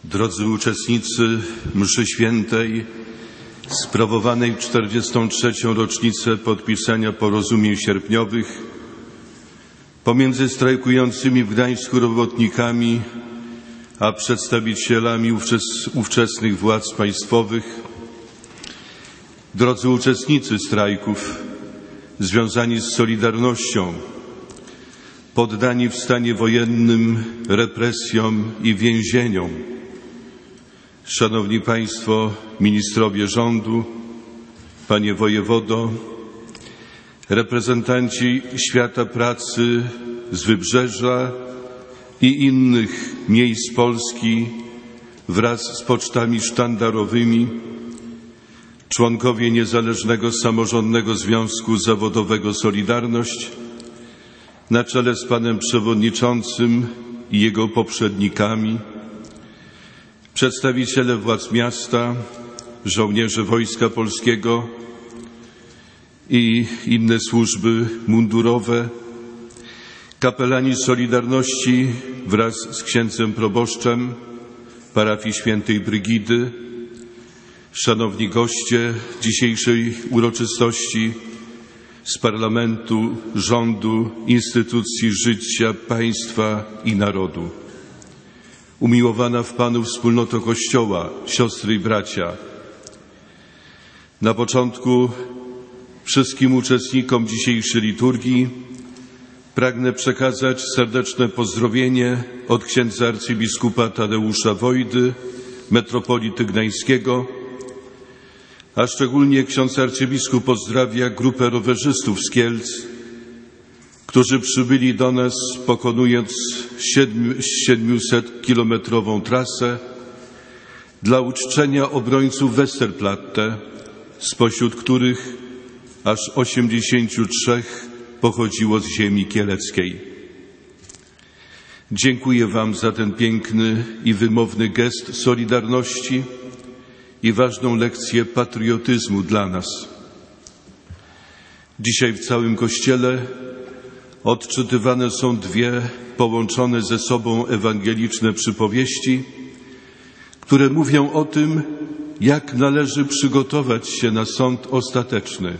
Drodzy uczestnicy mszy świętej sprawowanej w 43. rocznicę podpisania porozumień sierpniowych pomiędzy strajkującymi w Gdańsku robotnikami a przedstawicielami ówczesnych władz państwowych, drodzy uczestnicy strajków związani z Solidarnością, poddani w stanie wojennym represjom i więzieniom, Szanowni Państwo, ministrowie rządu, Panie wojewodo, reprezentanci świata pracy z Wybrzeża i innych miejsc Polski wraz z pocztami sztandarowymi, członkowie Niezależnego Samorządnego Związku Zawodowego Solidarność, na czele z Panem Przewodniczącym i jego poprzednikami, przedstawiciele władz miasta, żołnierze Wojska Polskiego i inne służby mundurowe, kapelani Solidarności wraz z księdzem proboszczem parafii Świętej Brygidy, szanowni goście dzisiejszej uroczystości z parlamentu, rządu, instytucji życia, państwa i narodu. Umiłowana w Panu wspólnoto Kościoła, siostry i bracia. Na początku wszystkim uczestnikom dzisiejszej liturgii pragnę przekazać serdeczne pozdrowienie od księdza arcybiskupa Tadeusza Wojdy, metropolity gdańskiego, a szczególnie ksiądz arcybiskup pozdrawia grupę rowerzystów z Kielc, którzy przybyli do nas pokonując 700-kilometrową trasę dla uczczenia obrońców Westerplatte, spośród których aż 83 pochodziło z ziemi kieleckiej. Dziękuję Wam za ten piękny i wymowny gest solidarności i ważną lekcję patriotyzmu dla nas. Dzisiaj w całym Kościele odczytywane są dwie połączone ze sobą ewangeliczne przypowieści, które mówią o tym, jak należy przygotować się na sąd ostateczny.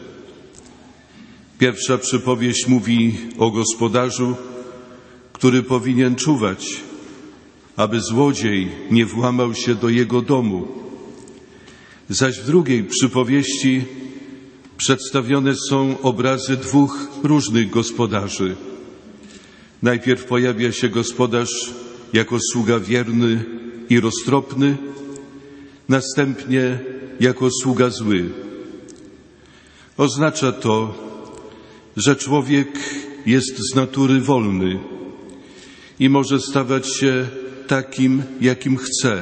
Pierwsza przypowieść mówi o gospodarzu, który powinien czuwać, aby złodziej nie włamał się do jego domu. Zaś w drugiej przypowieści przedstawione są obrazy dwóch różnych gospodarzy. Najpierw pojawia się gospodarz jako sługa wierny i roztropny, następnie jako sługa zły. Oznacza to, że człowiek jest z natury wolny i może stawać się takim, jakim chce.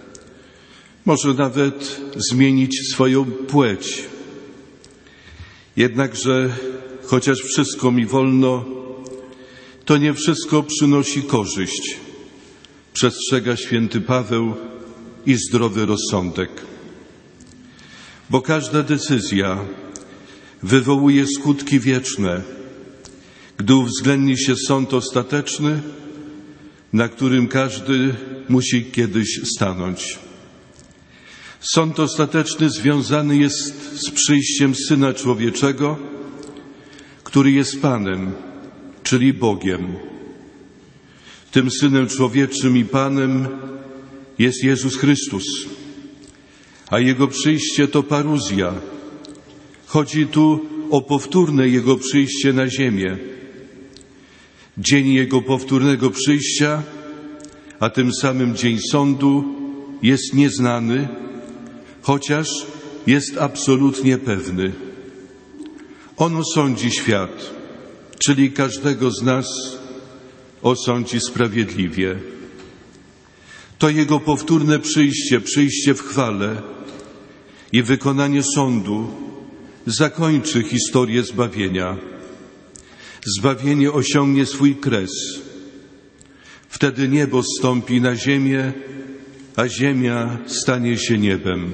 Może nawet zmienić swoją płeć. Jednakże, chociaż wszystko mi wolno, to nie wszystko przynosi korzyść. Przestrzega święty Paweł i zdrowy rozsądek. Bo każda decyzja wywołuje skutki wieczne, gdy uwzględni się sąd ostateczny, na którym każdy musi kiedyś stanąć. Sąd ostateczny związany jest z przyjściem Syna Człowieczego, który jest Panem, czyli Bogiem. Tym Synem Człowieczym i Panem jest Jezus Chrystus, a Jego przyjście to paruzja. Chodzi tu o powtórne Jego przyjście na ziemię. Dzień Jego powtórnego przyjścia, a tym samym dzień sądu jest nieznany, chociaż jest absolutnie pewny. On osądzi świat, czyli każdego z nas osądzi sprawiedliwie. To Jego powtórne przyjście w chwale i wykonanie sądu zakończy historię zbawienia. Zbawienie osiągnie swój kres. Wtedy niebo zstąpi na ziemię, a ziemia stanie się niebem.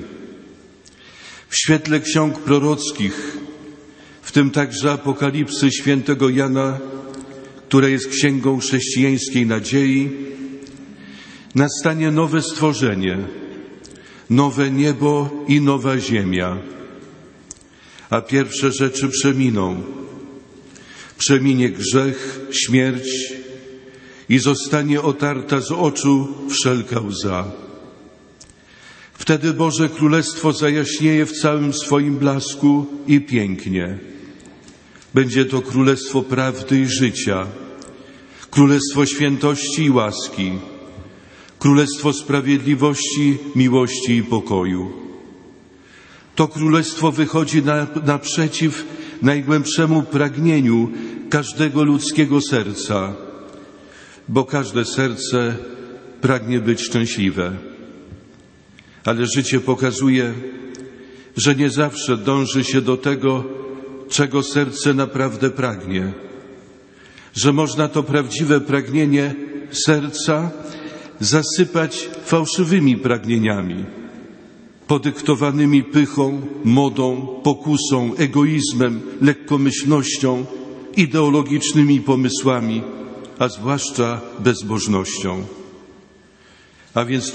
W świetle ksiąg prorockich, w tym także Apokalipsy świętego Jana, która jest księgą chrześcijańskiej nadziei, nastanie nowe stworzenie, nowe niebo i nowa ziemia, a pierwsze rzeczy przeminą. Przeminie grzech, śmierć i zostanie otarta z oczu wszelka łza. Wtedy Boże Królestwo zajaśnieje w całym swoim blasku i pięknie. Będzie to Królestwo prawdy i życia, Królestwo świętości i łaski, Królestwo sprawiedliwości, miłości i pokoju. To Królestwo wychodzi naprzeciw najgłębszemu pragnieniu każdego ludzkiego serca, bo każde serce pragnie być szczęśliwe. Ale życie pokazuje, że nie zawsze dąży się do tego, czego serce naprawdę pragnie, że można to prawdziwe pragnienie serca zasypać fałszywymi pragnieniami, podyktowanymi pychą, modą, pokusą, egoizmem, lekkomyślnością, ideologicznymi pomysłami, a zwłaszcza bezbożnością. A więc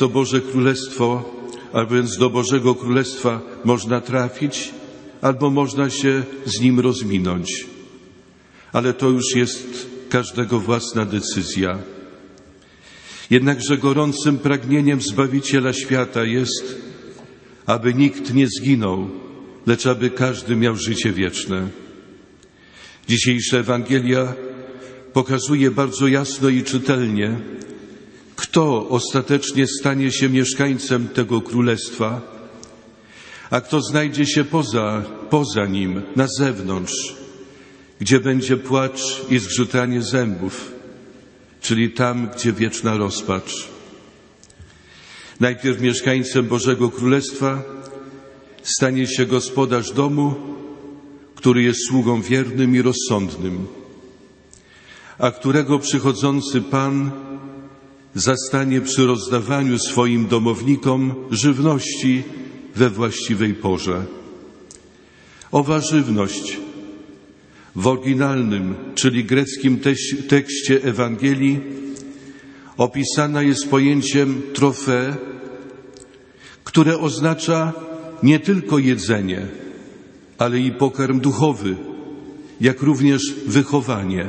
do Bożego Królestwa można trafić, albo można się z nim rozminąć. Ale to już jest każdego własna decyzja. Jednakże gorącym pragnieniem Zbawiciela świata jest, aby nikt nie zginął, lecz aby każdy miał życie wieczne. Dzisiejsza Ewangelia pokazuje bardzo jasno i czytelnie, kto ostatecznie stanie się mieszkańcem tego królestwa, a kto znajdzie się poza nim, na zewnątrz, gdzie będzie płacz i zgrzytanie zębów, czyli tam, gdzie wieczna rozpacz. Najpierw mieszkańcem Bożego Królestwa stanie się gospodarz domu, który jest sługą wiernym i rozsądnym, a którego przychodzący Pan zastanie przy rozdawaniu swoim domownikom żywności we właściwej porze. Owa żywność w oryginalnym, czyli greckim tekście Ewangelii opisana jest pojęciem trofee, które oznacza nie tylko jedzenie, ale i pokarm duchowy, jak również wychowanie.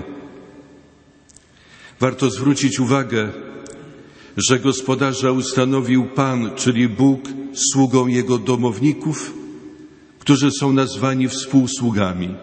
Warto zwrócić uwagę, że gospodarza ustanowił Pan, czyli Bóg, sługą Jego domowników, którzy są nazwani współsługami.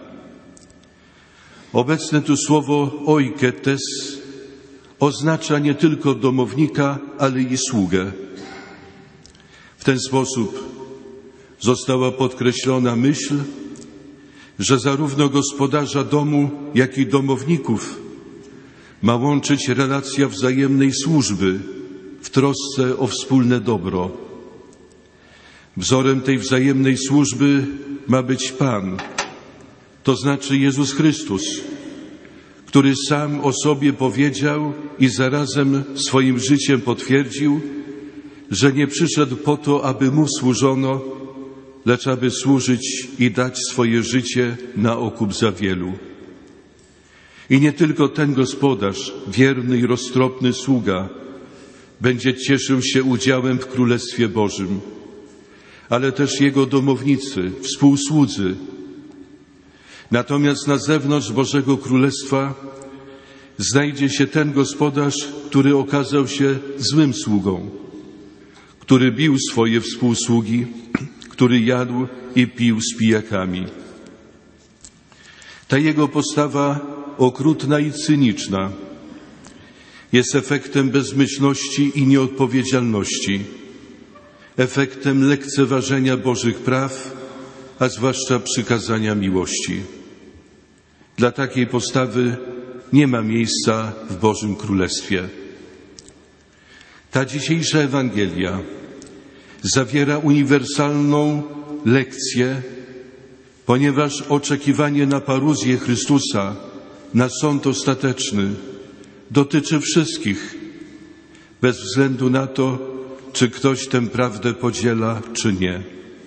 Obecne tu słowo oiketes oznacza nie tylko domownika, ale i sługę. W ten sposób została podkreślona myśl, że zarówno gospodarza domu, jak i domowników ma łączyć relacja wzajemnej służby w trosce o wspólne dobro. Wzorem tej wzajemnej służby ma być Pan, to znaczy Jezus Chrystus, który sam o sobie powiedział i zarazem swoim życiem potwierdził, że nie przyszedł po to, aby Mu służono, lecz aby służyć i dać swoje życie na okup za wielu. I nie tylko ten gospodarz, wierny i roztropny sługa, będzie cieszył się udziałem w Królestwie Bożym, ale też jego domownicy, współsłudzy. Natomiast na zewnątrz Bożego Królestwa znajdzie się ten gospodarz, który okazał się złym sługą, który bił swoje współsługi, który jadł i pił z pijakami. Ta jego postawa okrutna i cyniczna jest efektem bezmyślności i nieodpowiedzialności, efektem lekceważenia Bożych praw, a zwłaszcza przykazania miłości. Dla takiej postawy nie ma miejsca w Bożym Królestwie. Ta dzisiejsza Ewangelia zawiera uniwersalną lekcję, ponieważ oczekiwanie na paruzję Chrystusa, na sąd ostateczny, dotyczy wszystkich, bez względu na to, czy ktoś tę prawdę podziela, czy nie.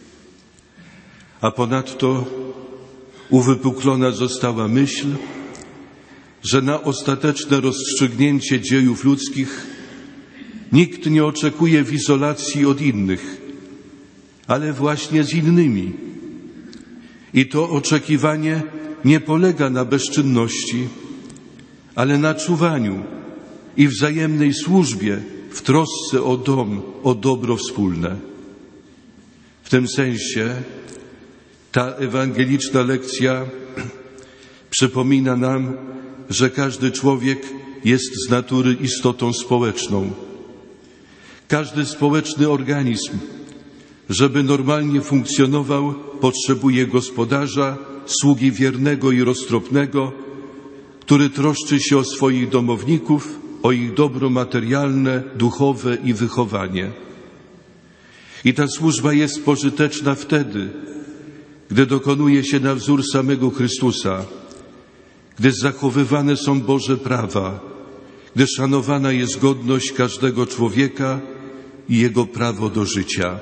A ponadto uwypuklona została myśl, że na ostateczne rozstrzygnięcie dziejów ludzkich Nikt nie oczekuje w izolacji od innych, ale właśnie z innymi. I to oczekiwanie nie polega na bezczynności, ale na czuwaniu i wzajemnej służbie w trosce o dom, o dobro wspólne. W tym sensie ta ewangeliczna lekcja przypomina nam, że każdy człowiek jest z natury istotą społeczną. Każdy społeczny organizm, żeby normalnie funkcjonował, potrzebuje gospodarza, sługi wiernego i roztropnego, który troszczy się o swoich domowników, o ich dobro materialne, duchowe i wychowanie. I ta służba jest pożyteczna wtedy, gdy dokonuje się na wzór samego Chrystusa, gdy zachowywane są Boże prawa, gdy szanowana jest godność każdego człowieka i jego prawo do życia.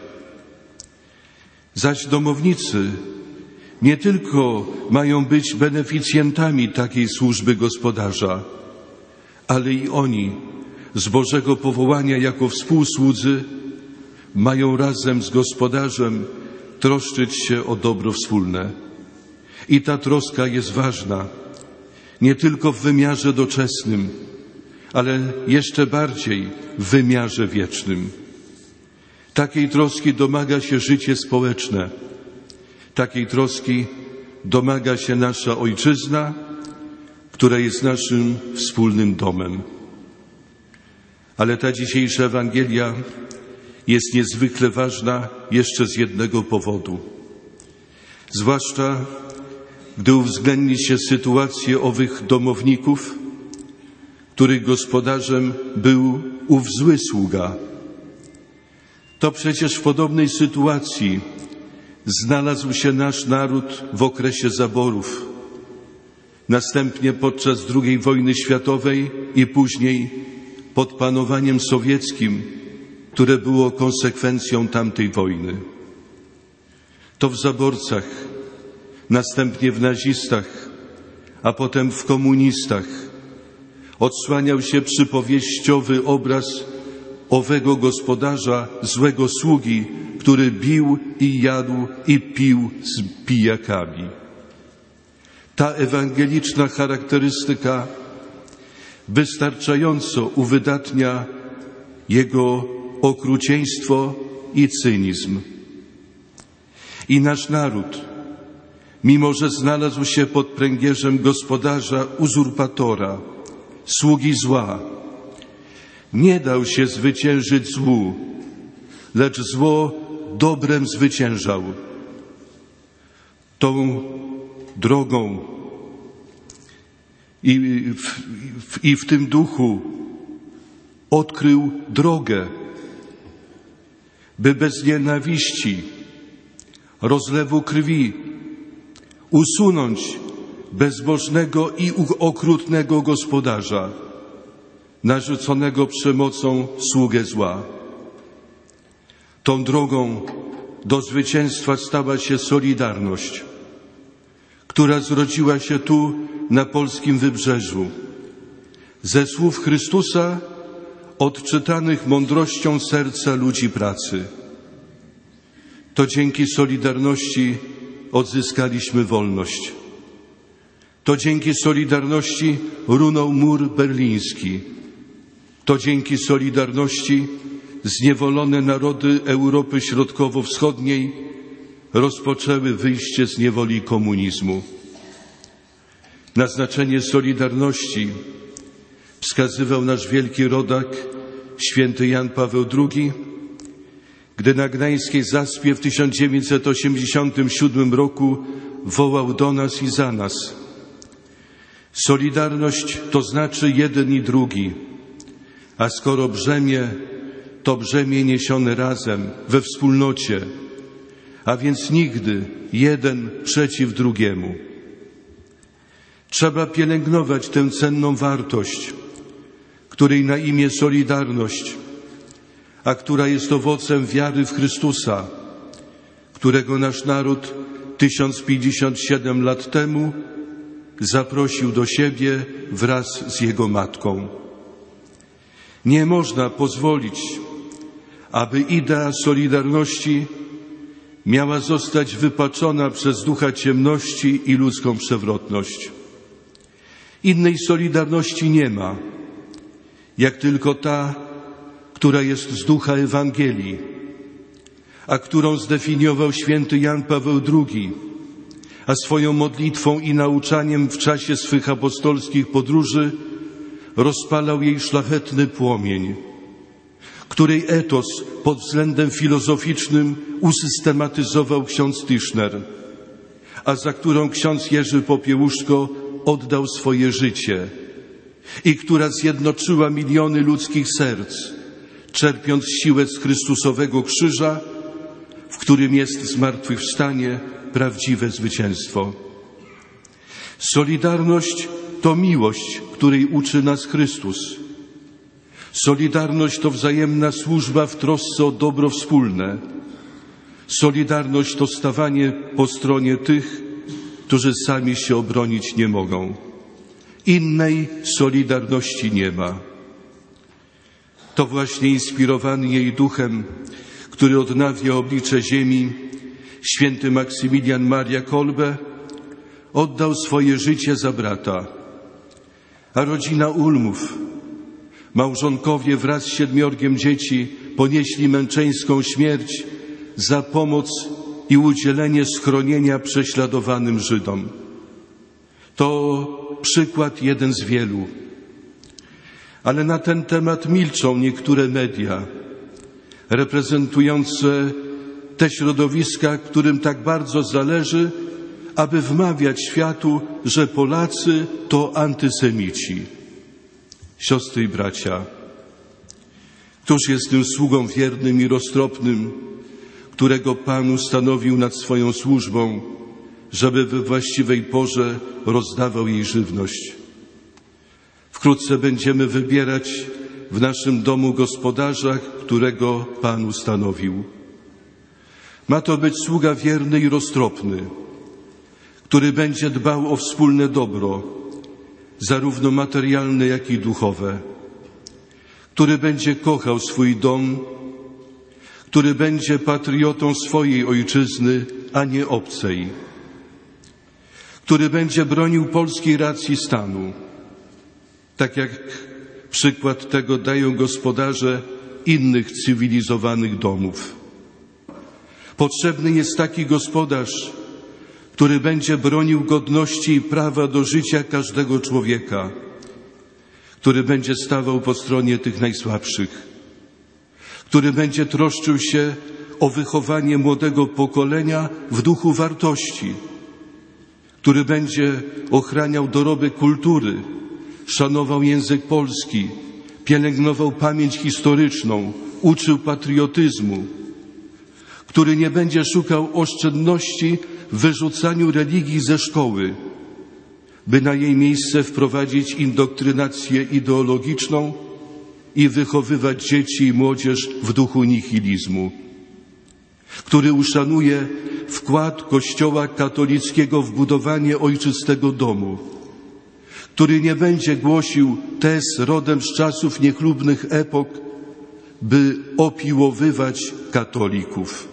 Zaś domownicy nie tylko mają być beneficjentami takiej służby gospodarza, ale i oni z Bożego powołania jako współsłudzy mają razem z gospodarzem troszczyć się o dobro wspólne. I ta troska jest ważna, nie tylko w wymiarze doczesnym, ale jeszcze bardziej w wymiarze wiecznym. Takiej troski domaga się życie społeczne. Takiej troski domaga się nasza ojczyzna, która jest naszym wspólnym domem. Ale ta dzisiejsza Ewangelia jest niezwykle ważna jeszcze z jednego powodu. Zwłaszcza, gdy uwzględni się sytuację owych domowników, których gospodarzem był ów zły sługa. To przecież w podobnej sytuacji znalazł się nasz naród w okresie zaborów, następnie podczas II wojny światowej i później pod panowaniem sowieckim, które było konsekwencją tamtej wojny. To w zaborcach, następnie w nazistach, a potem w komunistach odsłaniał się przypowieściowy obraz owego gospodarza, złego sługi, który bił i jadł i pił z pijakami. Ta ewangeliczna charakterystyka wystarczająco uwydatnia jego okrucieństwo i cynizm. I nasz naród, mimo że znalazł się pod pręgierzem gospodarza uzurpatora, sługi zła, nie dał się zwyciężyć złu, lecz zło dobrem zwyciężał. Tą drogą i w tym duchu odkrył drogę, by bez nienawiści, rozlewu krwi usunąć bezbożnego i okrutnego gospodarza, narzuconego przemocą sługę zła. Tą drogą do zwycięstwa stała się Solidarność, która zrodziła się tu na polskim wybrzeżu ze słów Chrystusa odczytanych mądrością serca ludzi pracy. To dzięki Solidarności odzyskaliśmy wolność. To dzięki Solidarności runął mur berliński. To dzięki Solidarności zniewolone narody Europy Środkowo-Wschodniej rozpoczęły wyjście z niewoli komunizmu. Na znaczenie Solidarności wskazywał nasz wielki rodak, święty Jan Paweł II, gdy na Gdańskiej Zaspie w 1987 roku wołał do nas i za nas: Solidarność to znaczy jeden i drugi, a skoro brzemię, to brzemię niesione razem, we wspólnocie, a więc nigdy jeden przeciw drugiemu. Trzeba pielęgnować tę cenną wartość, której na imię Solidarność, a która jest owocem wiary w Chrystusa, którego nasz naród 1057 lat temu zaprosił do siebie wraz z jego matką. Nie można pozwolić, aby idea solidarności miała zostać wypaczona przez ducha ciemności i ludzką przewrotność. Innej solidarności nie ma, jak tylko ta, która jest z ducha Ewangelii, a którą zdefiniował święty Jan Paweł II, a swoją modlitwą i nauczaniem w czasie swych apostolskich podróży rozpalał jej szlachetny płomień, której etos pod względem filozoficznym usystematyzował ksiądz Tischner, a za którą ksiądz Jerzy Popiełuszko oddał swoje życie i która zjednoczyła miliony ludzkich serc, czerpiąc siłę z Chrystusowego krzyża, w którym jest zmartwychwstanie, prawdziwe zwycięstwo. Solidarność to miłość, której uczy nas Chrystus. Solidarność to wzajemna służba w trosce o dobro wspólne. Solidarność to stawanie po stronie tych, którzy sami się obronić nie mogą. Innej solidarności nie ma. To właśnie inspirowany jej duchem, który odnawia oblicze ziemi, święty Maksymilian Maria Kolbe oddał swoje życie za brata. A rodzina Ulmów, małżonkowie wraz z 7 dzieci ponieśli męczeńską śmierć za pomoc i udzielenie schronienia prześladowanym Żydom. To przykład jeden z wielu. Ale na ten temat milczą niektóre media reprezentujące te środowiska, którym tak bardzo zależy, aby wmawiać światu, że Polacy to antysemici. Siostry i bracia, któż jest tym sługą wiernym i roztropnym, którego Pan ustanowił nad swoją służbą, żeby we właściwej porze rozdawał jej żywność? Wkrótce będziemy wybierać w naszym domu gospodarza, którego Pan ustanowił. Ma to być sługa wierny i roztropny, który będzie dbał o wspólne dobro, zarówno materialne, jak i duchowe, który będzie kochał swój dom, który będzie patriotą swojej ojczyzny, a nie obcej, który będzie bronił polskiej racji stanu, tak jak przykład tego dają gospodarze innych cywilizowanych domów. Potrzebny jest taki gospodarz, który będzie bronił godności i prawa do życia każdego człowieka, który będzie stawał po stronie tych najsłabszych, który będzie troszczył się o wychowanie młodego pokolenia w duchu wartości, który będzie ochraniał dorobek kultury, szanował język polski, pielęgnował pamięć historyczną, uczył patriotyzmu, który nie będzie szukał oszczędności w wyrzucaniu religii ze szkoły, by na jej miejsce wprowadzić indoktrynację ideologiczną i wychowywać dzieci i młodzież w duchu nihilizmu, który uszanuje wkład Kościoła katolickiego w budowanie ojczystego domu, który nie będzie głosił tez rodem z czasów niechlubnych epok, by opiłowywać katolików.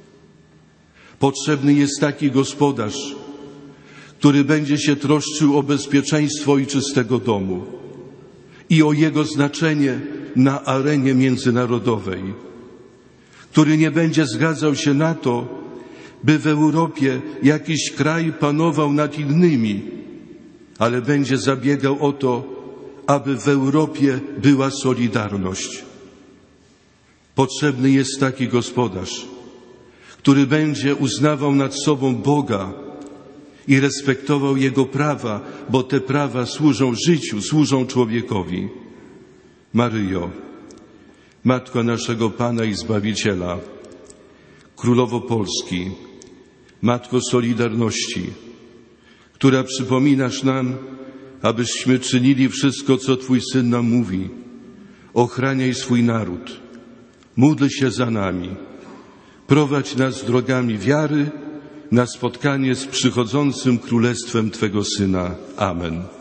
Potrzebny jest taki gospodarz, który będzie się troszczył o bezpieczeństwo ojczystego domu i o jego znaczenie na arenie międzynarodowej, który nie będzie zgadzał się na to, by w Europie jakiś kraj panował nad innymi, ale będzie zabiegał o to, aby w Europie była solidarność. Potrzebny jest taki gospodarz, który będzie uznawał nad sobą Boga i respektował Jego prawa, bo te prawa służą życiu, służą człowiekowi. Maryjo, Matko naszego Pana i Zbawiciela, Królowo Polski, Matko Solidarności, która przypominasz nam, abyśmy czynili wszystko, co Twój Syn nam mówi. Ochraniaj swój naród, módl się za nami, prowadź nas drogami wiary na spotkanie z przychodzącym Królestwem Twego Syna. Amen.